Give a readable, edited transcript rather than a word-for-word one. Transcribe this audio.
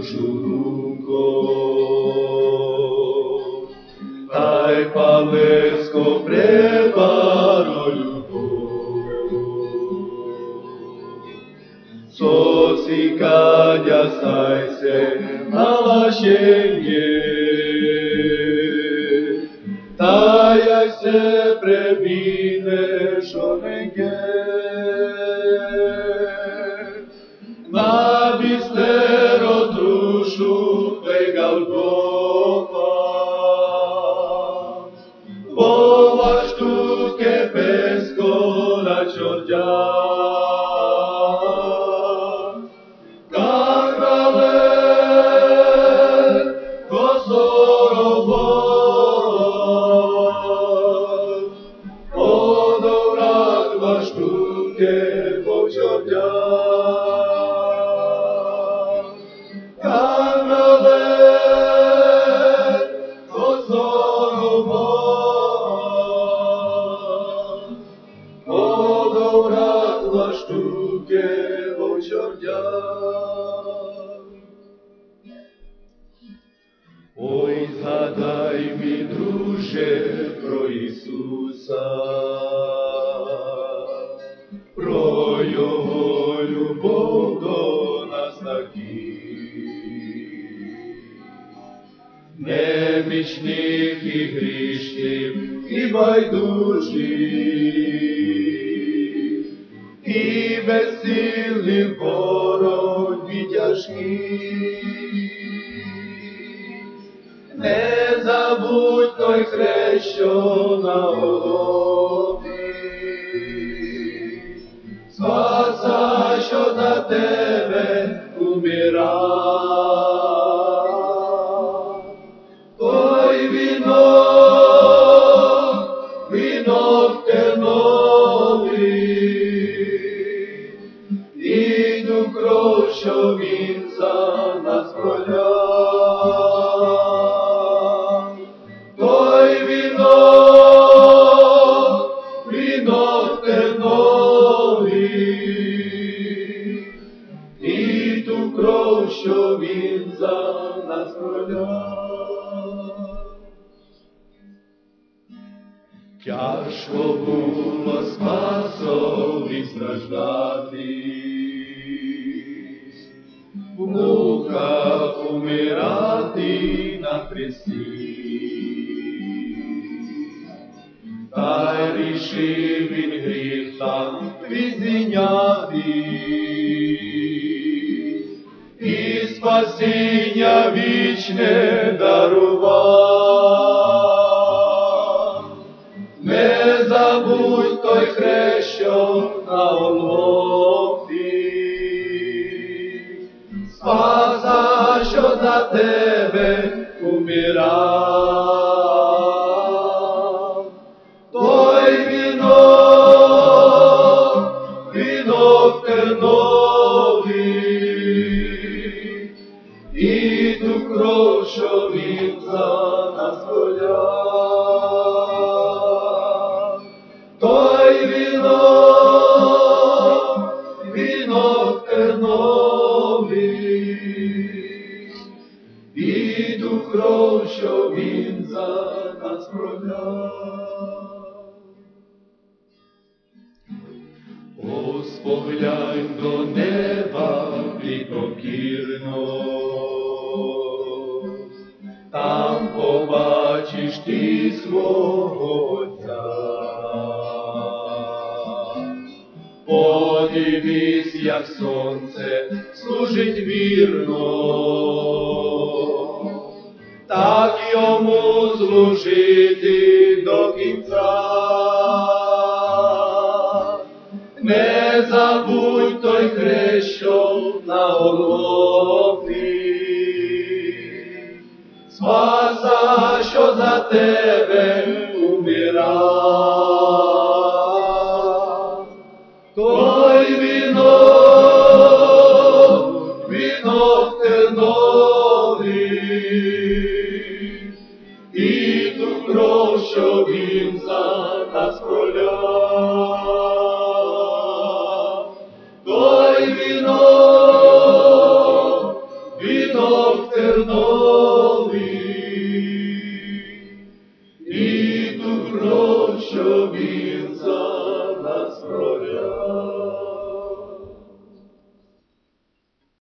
душу руку, taj palesko preparo ljubov. Soci kadja saj se nalašenje, tajaj se prebineš onenge. Na bistero dušu pegal Boga, vola štuke pesko na čorđa. Kakrale, kosorovo, odovrat va štuke počorđa. Oj, zgadaj mi, druže, pro Isusa, pro Jeho ljubov do nas takih, nemičnih i hrišnih i bajdušnih, i besilnih borotbi tjaških. Ne zabudь той хрещo na Golgoті, Спаса, що за тебе умирав. Той вінок терновий, і ту кров, що він за нас проляв. Вінок терновий, і ту кров, що він за нас проляв. Тяжко було Спасові страждатись, в муках умирати на хресті. Та й рішив він гріх там відзняти, і спасіння вічне дарував. Не забудь той хрест, що на Голгофі, Спаса, що за тебе умирав. Вінок терновий, і ту кров, що він за нас проляв. Той вінок терновий, і ту кров, що він за нас проляв. Споглянь до неба покірно, там побачиш ти свого Отця. Подивись, як сонце служить вірно, так йому служити до кінця. Не забудь той хрест, що на Голгофі, Спаса, що за тебе умирав. Той вінок терновий, і ту кров, що він за нас проляв. Той вінок тернові, і ту кров, що він